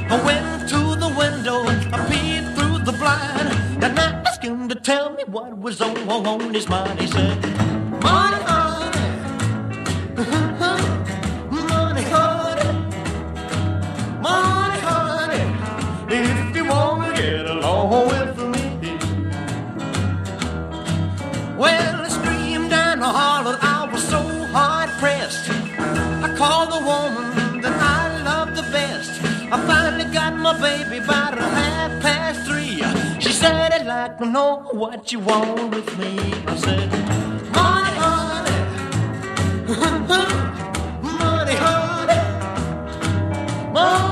I went to the window, I peeped through the blind, and I asked him to tell me what was on his mind. He said, money, honey, money, honey, money, honey, if you want to get along with me. Well, it streamed down the hollow, I was so hard-pressed. I called the woman that I loved the best. I finally got my baby about 3:30. She said, I'd like to know what you want with me. I said, money, honey, money, honey, money.